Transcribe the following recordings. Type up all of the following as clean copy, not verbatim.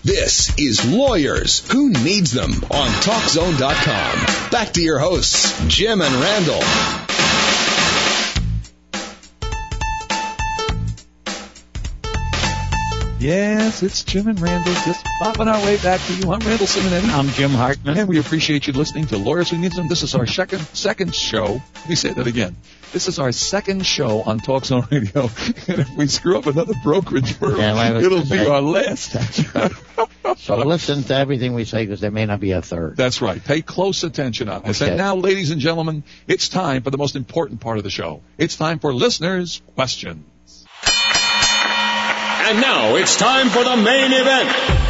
This is Lawyers Who Needs Them on TalkZone.com. Back to your hosts, Jim and Randall. Yes, it's Jim and Randall just popping our way back to you. I'm Randall Simonetti. I'm Jim Hartman. And we appreciate you listening to Lawyers Who Needs Them. This is our second show. Let me say that again. This is our second show on TalkZone Radio. And if we screw up another brokerage firm, it'll be our last. That's right. So listen to everything we say because there may not be a third. That's right. Pay close attention on this. Okay. And now, ladies and gentlemen, it's time for the most important part of the show. It's time for listeners' questions. And now it's time for the main event.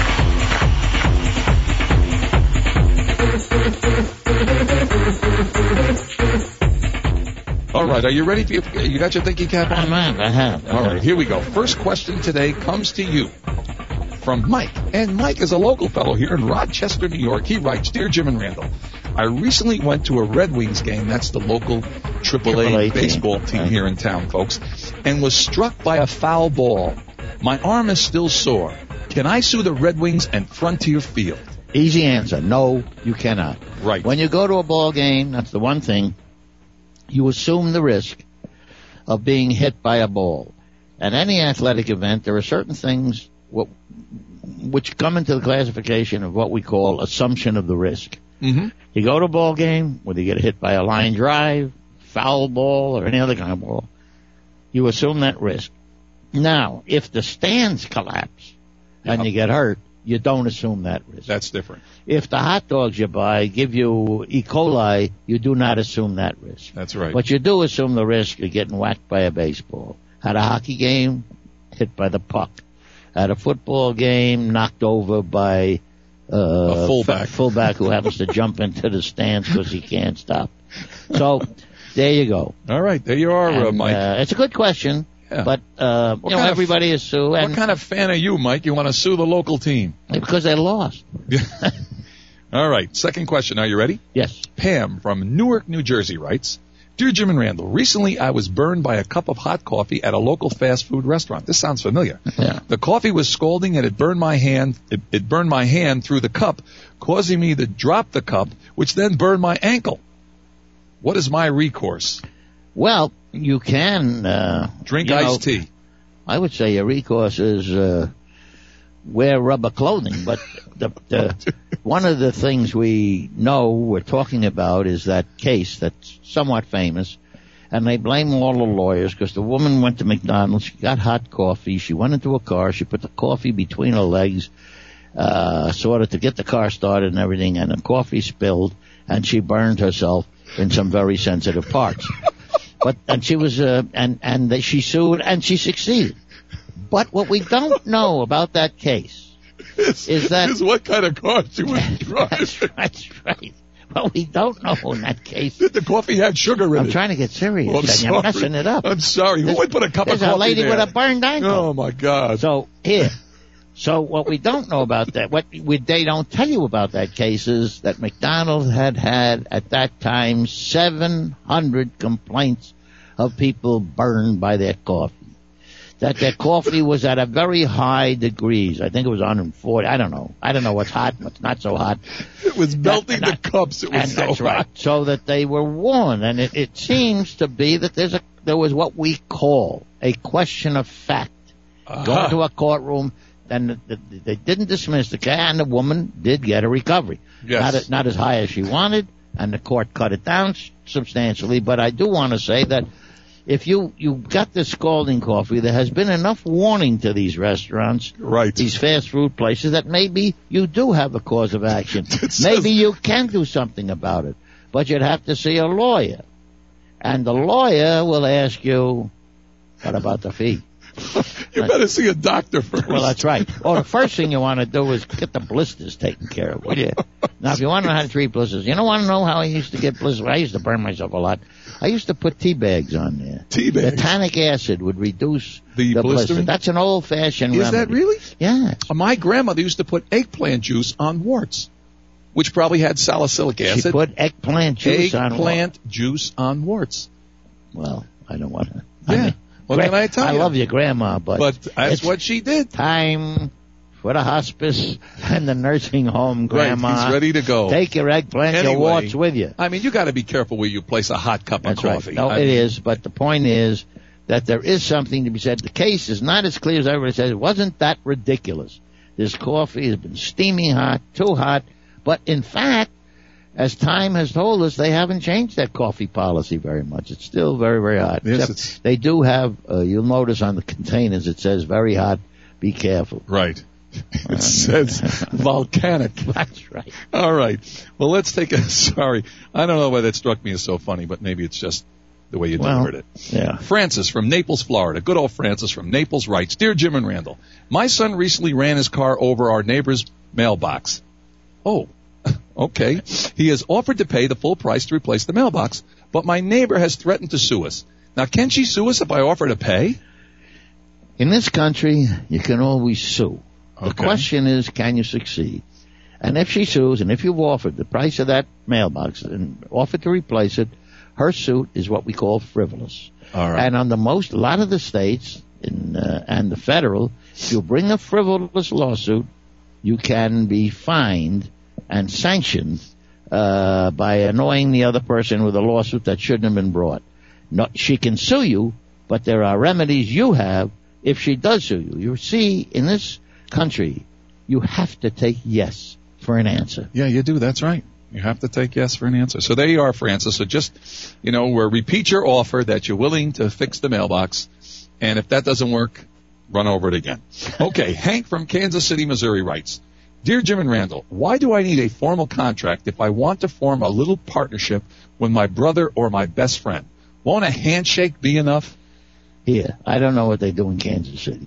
All right, are you ready? You got your thinking cap on? I have. All right, here we go. First question today comes to you from Mike. And Mike is a local fellow here in Rochester, New York. He writes, Dear Jim and Randall, I recently went to a Red Wings game. That's the local AAA baseball team here in town, folks, and was struck by a foul ball. My arm is still sore. Can I sue the Red Wings and Frontier Field? Easy answer. No, you cannot. Right. When you go to a ball game, that's the one thing, you assume the risk of being hit by a ball. At any athletic event, there are certain things which come into the classification of what we call assumption of the risk. Mm-hmm. You go to a ball game, whether you get hit by a line drive, foul ball, or any other kind of ball, you assume that risk. Now, if the stands collapse and you get hurt, you don't assume that risk. That's different. If the hot dogs you buy give you E. coli, you do not assume that risk. That's right. But you do assume the risk of getting whacked by a baseball. At a hockey game, hit by the puck. At a football game, knocked over by a fullback who happens to jump into the stands because he can't stop. So, there you go. All right, there you are, Mike. It's a good question. Yeah. But, everybody is sued. What kind of fan are you, Mike? You want to sue the local team? Because they lost. All right. Second question. Are you ready? Yes. Pam from Newark, New Jersey writes, Dear Jim and Randall, recently I was burned by a cup of hot coffee at a local fast food restaurant. This sounds familiar. Yeah. The coffee was scalding and it burned my hand. It burned my hand through the cup, causing me to drop the cup, which then burned my ankle. What is my recourse? Well, you can drink iced tea. I would say your recourse is wear rubber clothing. But one of the things we know we're talking about is that case that's somewhat famous, and they blame all the lawyers because the woman went to McDonald's, she got hot coffee, she went into a car, she put the coffee between her legs, sort of to get the car started and everything, and the coffee spilled, and she burned herself in some very sensitive parts. She sued and she succeeded. But what we don't know about that case is what kind of car she was driving. That's right. What we don't know in that case. Did the coffee have sugar in it? I'm trying to get serious. I'm sorry. You're messing it up. I'm sorry. Who would put a cup of coffee there? There's a lady there? with a burned ankle. Oh, my God. So what we don't know about that, they don't tell you about that case is that McDonald's had at that time 700 complaints of people burned by their coffee. That their coffee was at a very high degrees. I think it was 140. I don't know. I don't know what's hot, what's not so hot. It was melting the cups. It was so that's hot. Right. So that they were warned. And it seems to be that there was what we call a question of fact. Going to a courtroom, then they didn't dismiss the case, and the woman did get a recovery. Yes. Not as high as she wanted, and the court cut it down substantially. But I do want to say that if you got this scalding coffee, there has been enough warning to these restaurants, right, these fast food places, that maybe you do have a cause of action. Maybe you can do something about it. But you'd have to see a lawyer. And the lawyer will ask you, what about the fee? You better see a doctor first. Well, that's right. Or the first thing you want to do is get the blisters taken care of, will you? Now, if you want to know how to treat blisters, you don't want to know how I used to get blisters. I used to burn myself a lot. I used to put tea bags on there. Tea bags? The tannic acid would reduce the blistering? blister. That's an old-fashioned remedy. Is that really? Yes. My grandmother used to put eggplant juice on warts, which probably had salicylic acid. She put eggplant juice on warts. Eggplant juice on warts. Well, I don't want to. Yeah. What can I tell you? I love your grandma, but that's what she did. Time for the hospice and the nursing home, Grandma. Right, he's ready to go. Take your eggplant, your warts with you. I mean, you got to be careful where you place a hot cup of coffee. Right. No, it is, but the point is that there is something to be said. The case is not as clear as everybody says. It wasn't that ridiculous. This coffee has been steaming hot, too hot, but in fact, as time has told us, they haven't changed that coffee policy very much. It's still very, very hot. Yes, they do have, you'll notice on the containers, it says very hot, be careful. Right. It says volcanic. That's right. All right. Well, let's take a, sorry. I don't know why that struck me as so funny, but maybe it's just the way you delivered it. Yeah. Francis from Naples, Florida. Good old Francis from Naples writes, Dear Jim and Randall, my son recently ran his car over our neighbor's mailbox. Oh, okay. He has offered to pay the full price to replace the mailbox, but my neighbor has threatened to sue us. Now, can she sue us if I offer to pay? In this country, you can always sue. Okay. The question is, can you succeed? And if she sues, and if you've offered the price of that mailbox and offered to replace it, her suit is what we call frivolous. All right. And on a lot of the states and the federal, if you bring a frivolous lawsuit, you can be fined and sanctioned by annoying the other person with a lawsuit that shouldn't have been brought. No, she can sue you, but there are remedies you have if she does sue you. You see, in this country, you have to take yes for an answer. Yeah, you do. That's right. You have to take yes for an answer. So there you are, Francis. So just, repeat your offer that you're willing to fix the mailbox. And if that doesn't work, run over it again. Okay, Hank from Kansas City, Missouri writes, Dear Jim and Randall, why do I need a formal contract if I want to form a little partnership with my brother or my best friend? Won't a handshake be enough? Here, I don't know what they do in Kansas City,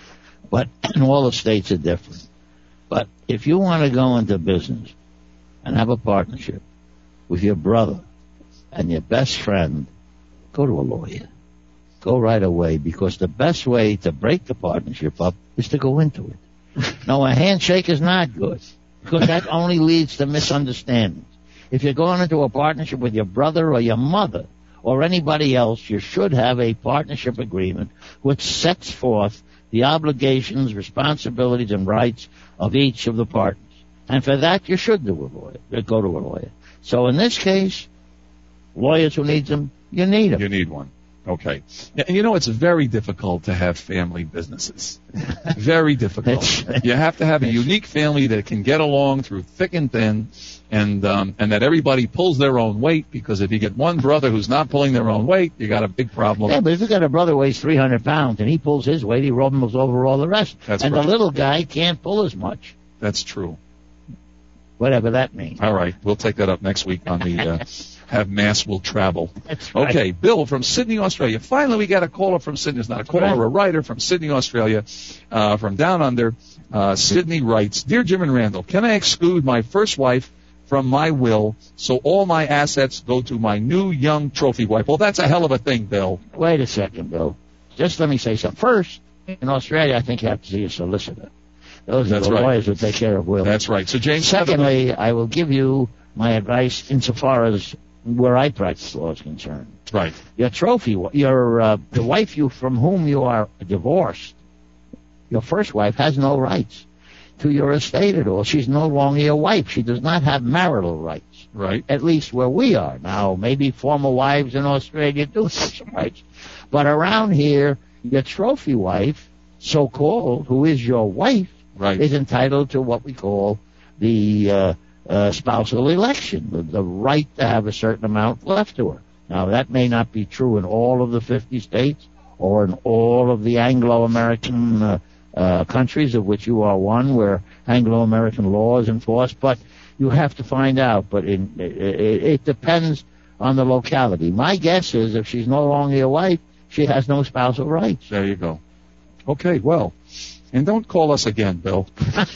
but all the states are different. But if you want to go into business and have a partnership with your brother and your best friend, go to a lawyer. Go right away, because the best way to break the partnership up is to go into it. No, a handshake is not good, because that only leads to misunderstandings. If you're going into a partnership with your brother or your mother or anybody else, you should have a partnership agreement which sets forth the obligations, responsibilities, and rights of each of the partners. And for that, you should go to a lawyer. So in this case, lawyers who need them, you need them. You need one. Okay. And it's very difficult to have family businesses. Very difficult. You have to have a unique family that can get along through thick and thin, and that everybody pulls their own weight, because if you get one brother who's not pulling their own weight, you got a big problem. Yeah, but if you got a brother who weighs 300 pounds and he pulls his weight, he rumbles over all the rest. That's and right. The little guy can't pull as much. That's true. Whatever that means. All right. We'll take that up next week on the Have Mass Will Travel. That's right. Okay. Bill from Sydney, Australia. Finally, we got a caller from Sydney. It's not a caller, a writer from Sydney, Australia, from down under. Sydney writes, Dear Jim and Randall, can I exclude my first wife from my will so all my assets go to my new young trophy wife? Well, that's a hell of a thing, Bill. Wait a second, Bill. Just let me say something. First, in Australia, I think you have to see a solicitor. Those are the lawyers who take care of wills. That's right. So, James. Secondly, I will give you my advice insofar as where I practice law is concerned. Right. Your trophy, the wife from whom you are divorced, your first wife has no rights to your estate at all. She's no longer your wife. She does not have marital rights. Right. At least where we are. Now, maybe former wives in Australia do have some rights. But around here, your trophy wife, so-called, who is your wife, is entitled to what we call the spousal election, the right to have a certain amount left to her. Now, that may not be true in all of the 50 states or in all of the Anglo-American countries, of which you are one, where Anglo-American law is enforced, but you have to find out. But it depends on the locality. My guess is if she's no longer your wife, she has no spousal rights. There you go. Okay, well, and don't call us again, Bill.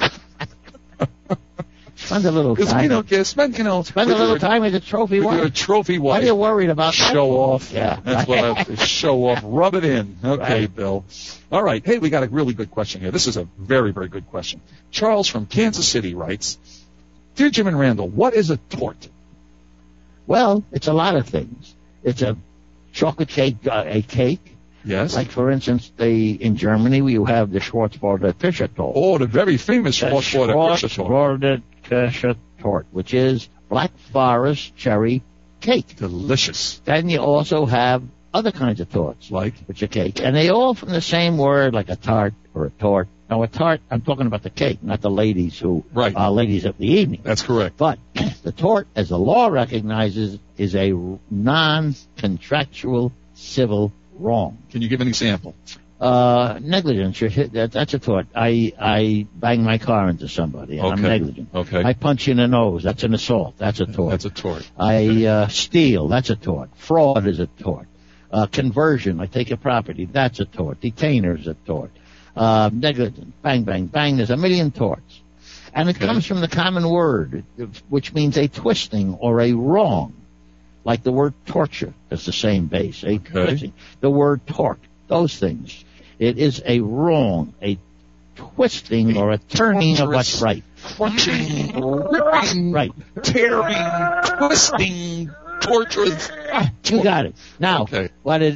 Spend a little time. Because we don't get spend a little time as a trophy wife. You're a trophy wife. What are you worried about? Show off. Yeah. That's what I have to show off. Rub it in. Okay, Right. Bill. All right. Hey, we got a really good question here. This is a very, very good question. Charles from Kansas City writes, Dear Jim and Randall, what is a tort? Well, it's a lot of things. It's a chocolate cake, a cake. Yes. Like, for instance, in Germany, you have the Schwarzwälder Kirschtorte. Oh, the very famous Schwarzwälder Kirschtorte. Schwarzwälder Kirschtorte, which is Black Forest cherry cake. Delicious. Then you also have other kinds of torts, Like? which are cake. And they all from the same word, like a tart or a tort. Now, a tart, I'm talking about the cake, not the ladies who Right. are ladies of the evening. That's correct. But the tort, as the law recognizes, is a non-contractual civil wrong. Can you give an example? Negligence. That's a tort. I bang my car into somebody, and I'm negligent. Okay. I punch you in the nose. That's an assault. That's a tort. That's a tort. I steal. That's a tort. Fraud is a tort. Conversion. I take your property. That's a tort. Detainer is a tort. Negligence. Bang, bang, bang. There's a million torts. And it comes from the common word, which means a twisting or a wrong. Like the word torture is the same base. Twisting. The word torque. Those things. It is a wrong, a twisting or a turning of what's right. Crunching, ripping, Right. tearing, twisting, torturous. You got it. Now, Okay.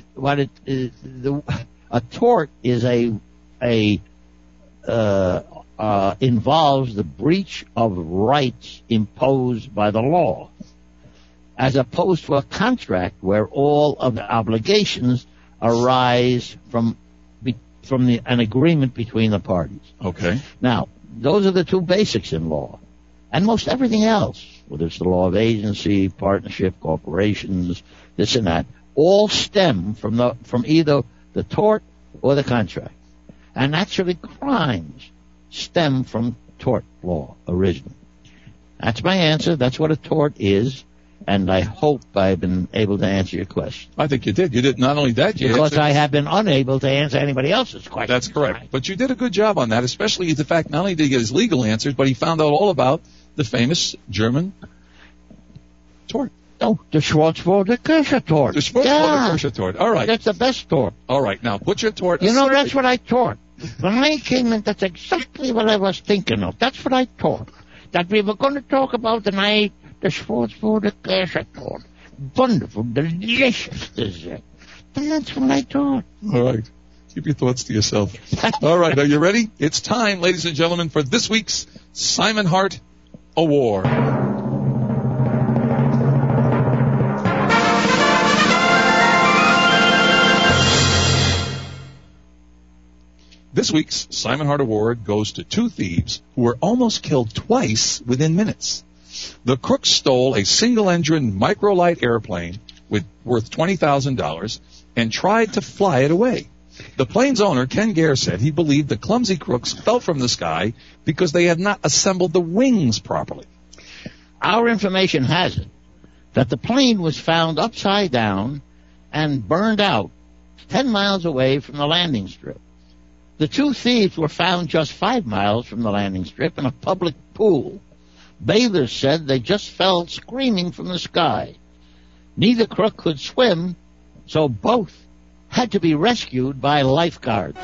A tort is involves the breach of rights imposed by the law, as opposed to a contract where all of the obligations arise from an agreement between the parties. Okay. Now, those are the two basics in law. And most everything else, whether it's the law of agency, partnership, corporations, this and that, all stem from either the tort or the contract. And actually crimes stem from tort law originally. That's my answer. That's what a tort is. And I hope I've been able to answer your question. I think you did. You did not only that, you Because answered. I have been unable to answer anybody else's question. That's correct. But you did a good job on that, especially the fact not only did he get his legal answers, but he found out all about the famous German tort. Oh, the Schwarzwälder Kirschtorte. The Schwarzwälder Kirschtorte. All right. That's the best tort. All right. Now, put your tort You know, aside. that's what I taught. When I came in, that's exactly what I was thinking of. That's what I taught. That we were going to talk about tonight the Schwarzwälder Kirschtorte. Wonderful, delicious dessert. And that's what I taught. All right. Keep your thoughts to yourself. All right. Are you ready? It's time, ladies and gentlemen, for this week's Simon Hart Award. This week's Simon Hart Award goes to two thieves who were almost killed twice within minutes. The crooks stole a single-engine microlight airplane worth $20,000 and tried to fly it away. The plane's owner, Ken Gare, said he believed the clumsy crooks fell from the sky because they had not assembled the wings properly. Our information has it that the plane was found upside down and burned out 10 miles away from the landing strip. The two thieves were found just 5 miles from the landing strip in a public pool. Bathers said they just fell screaming from the sky. Neither crook could swim, so both had to be rescued by lifeguards.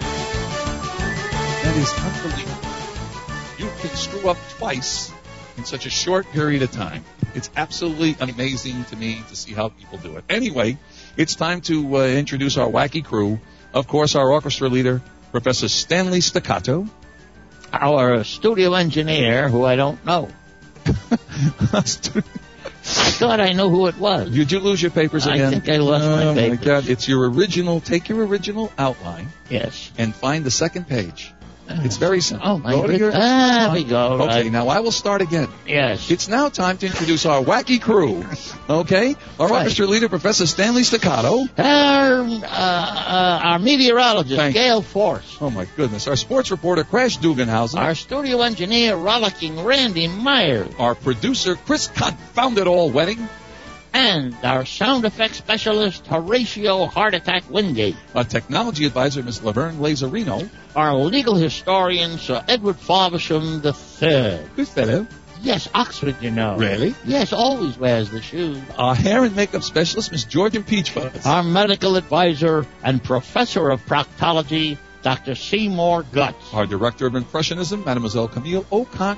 That is unbelievable. You can screw up twice in such a short period of time. It's absolutely amazing to me to see how people do it. Anyway, it's time to introduce our wacky crew. Of course, our orchestra leader, Professor Stanley Staccato. Our studio engineer, who I don't know. I thought I knew who it was. Did you lose your papers again? I think I lost my papers. Oh, my God. It's your original. Take your original outline Yes. and find the second page. It's very simple. Oh, my Go to goodness. your- There we go. Okay, Right. now I will start again. Yes. It's now time to introduce our wacky crew. Okay? Our Right. orchestra leader, Professor Stanley Staccato. Our meteorologist, Thank you. Gail Force. Oh, my goodness. Our sports reporter, Crash Duganhausen. Our studio engineer, rollicking Randy Myers. Our producer, Chris Confounded All Wedding. And our sound effects specialist, Horatio Heart Attack Wingate. Our technology advisor, Ms. Laverne Lazarino. Our legal historian, Sir Edward Faversham III. Good fellow. Yes, Oxford, you know. Really? Yes, always wears the shoes. Our hair and makeup specialist, Ms. Georgia Peachfuzz. Our medical advisor and professor of proctology, Dr. Seymour Guts. Our director of impressionism, Mademoiselle Camille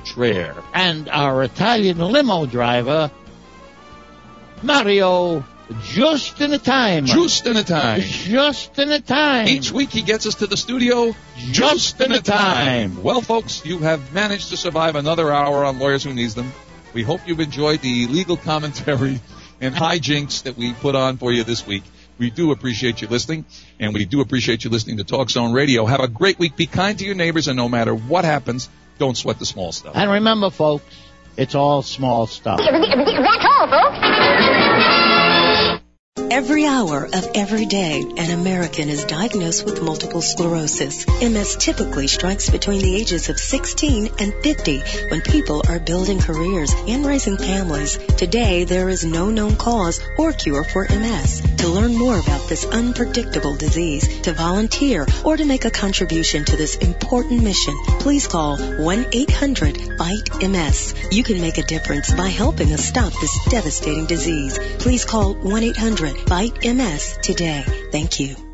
Aucontraire. And our Italian limo driver, Mario Just in the time. Just in the time. Just in the time. Each week he gets us to the studio just in the time. Well, folks, you have managed to survive another hour on Lawyers Who Needs Them. We hope you've enjoyed the legal commentary and hijinks that we put on for you this week. We do appreciate you listening, and we do appreciate you listening to Talk Zone Radio. Have a great week. Be kind to your neighbors, and no matter what happens, don't sweat the small stuff. And remember, folks, it's all small stuff. That's all, folks. Every hour of every day, an American is diagnosed with multiple sclerosis. MS typically strikes between the ages of 16 and 50 when people are building careers and raising families. Today, there is no known cause or cure for MS. To learn more about this unpredictable disease, to volunteer, or to make a contribution to this important mission, please call 1-800-FIGHT-MS. You can make a difference by helping us stop this devastating disease. Please call 1-800-FIGHT-MS today. Thank you.